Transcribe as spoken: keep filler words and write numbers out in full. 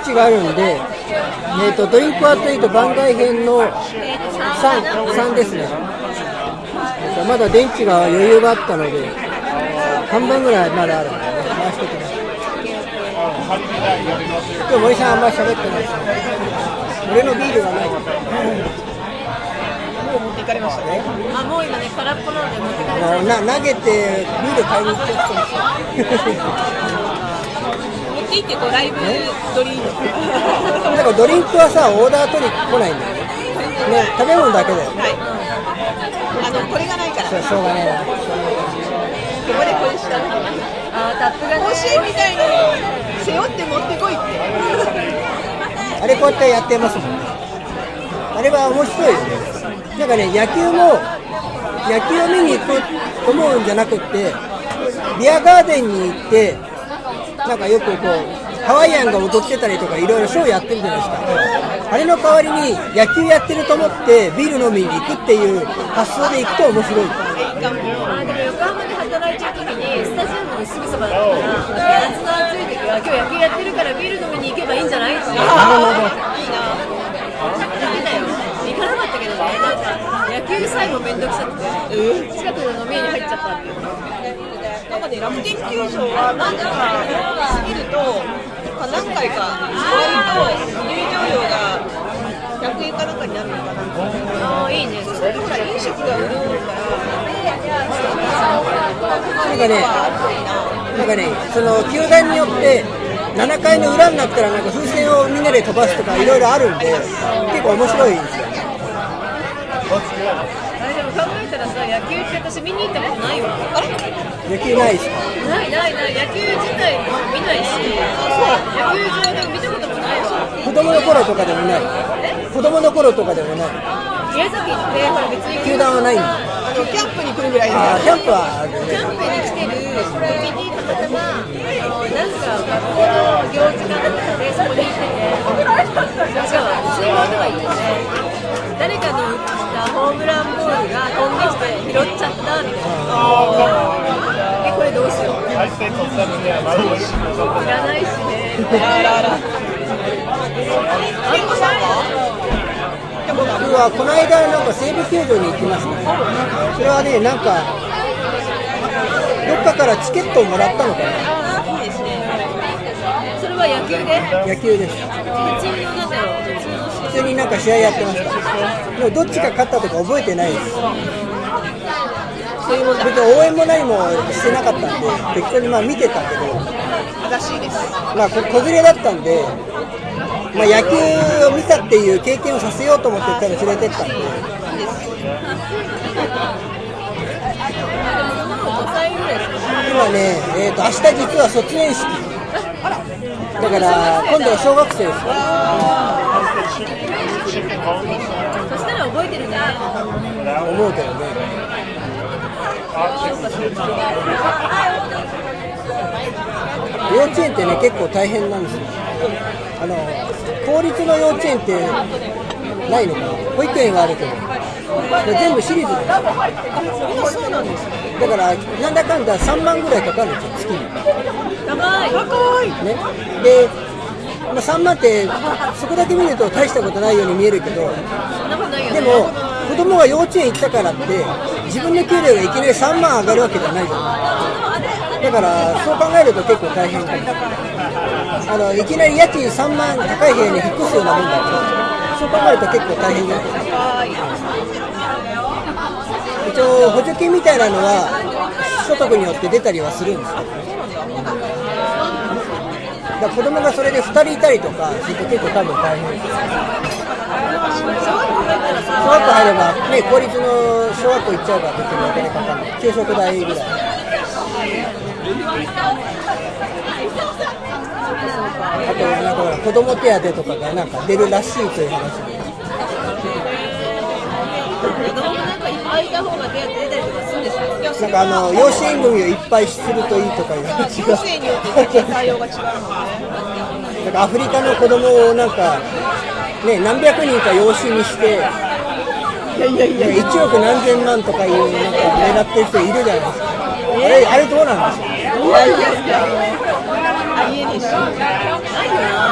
チがあるんで、えー、とドリンクアートエイト番外編の さん, さんですね。まだ電池が余裕があったので半分ぐらいまだあるので、ね、回しておきます。今日森さんあんまり喋ってないですね。俺のビールがない。もう持っていかれましたね。 あ、もう今ね、空っぽなので持ってかれちゃう。投げてビール買いに行っちゃったんですよ。 持って行ってこうライブドリンク。 だからドリンクはさ、オーダー取り来ないんだよね。ね、食べ物だけだよ。 はい。あのこれがないから。 そう、しょうがないな。 ここでこれしかない。 あ、タップがね。 欲しいみたいに背負って持ってこいって。 あれこうやってやってますもんね。あれは面白いよね。なんかね、野球も野球を見に行くと思うんじゃなくって、ビアガーデンに行ってなんかよくこうハワイアンが踊ってたりとかいろいろショーやってるじゃないですか。あれの代わりに野球やってると思ってビール飲みに行くっていう発想で行くと面白い。 あ、でも横浜で働いてる時にスタジアムのすぐそばだったから、夏の暑い時は今日野球やってるからビール飲みに行けばいいんじゃないって。 なるほど。 言ってたよ。行かなかったけどね、なんか野球さえもめんどくさくて、近くの飲み屋に入っちゃったっていう。 なんかね、楽天球場はなんか過ぎると何回か割と入場料がひゃくえんかなんかになるのかな。 ああ、いいね。 そうするとほら飲食が潤うからなんかね、なんかね、その球団によってななかいの裏になったらなんか風船をみんなで飛ばすとかいろいろあるんで結構面白いんですよ。 あれでも考えたらさ、野球って私見に行ったことないわ。あれ？ 野球ないですか？ ないないない、野球自体も見ないし、野球場でも見たこともないわ。 子供の頃とかでもない。子供の頃とかでもない。 宮崎ってほら別に球団はないんだ。 あのキャンプに来るぐらいで。 ああ、キャンプはあるね。 キャンプに来てる時にたまたまあのなんか学校の行事かなんかでそこに行ってて、しかもうちの妹がいてね、誰かの打ったホームランボールが飛んできて拾っちゃったみたいな。え、これどうしよう。いらないしね。 あらあら。健吾さんは？ 僕はこの間なんか西武球場に行きました。それはね、なんかどっかからチケットをもらったのかな。 ああ、いいですね。 それは野球で？ 野球です。 普通のなんだろう、普通の普通になんか試合やってました。でもどっちが勝ったとか覚えてないです。 そういうもんだ。 別に応援も何もしてなかったんで適当にまあ見てたけど、 正しいです。 まあこ小連れだったんで、まあ、野球を見たっていう経験をさせようと思ってたら連れてったんで。今ね、えーと明日実は卒園式だから今度は小学生ですよ。 そしたら覚えてるね。 思うけどね。幼稚園ってね結構大変なんですよ。あの公立の幼稚園ってないのかな。保育園はあるけど全部私立なんですよ。 そうなんですね。 だからなんだかんださんまんぐらいかかるんですよ月に。 高い高い。 ね、で、まあ、さんまんってそこだけ見ると大したことないように見えるけど、 そんなことないよね。 でも子供が幼稚園行ったからって自分の給料がいきなりさんまん上がるわけじゃないじゃない。だからそう考えると結構大変かも。あのいきなり家賃さんまん高い部屋に引っ越すようなもんだからそう考えると結構大変だよ。一応補助金みたいなのは所得によって出たりはするんですよ。だから子供がそれでふたりいたりとかすると結構多分大変です。小学校入れば、ね、公立の小学校行っちゃえば別にお金かかんない。給食代ぐらい。あとなんか子供手当とかがなんか出るらしいという話で。なんかあの養子縁組をいっぱいするといいとかいう話が。 行政によって対応が違うので。 なんかアフリカの子供をなんかね何百人か養子にして。いやいやいやいちおく何千万とかいうなんか狙ってる人いるじゃないですか。あれあれどうなんですか。 いやいやいや、ありえねえし。ないよな。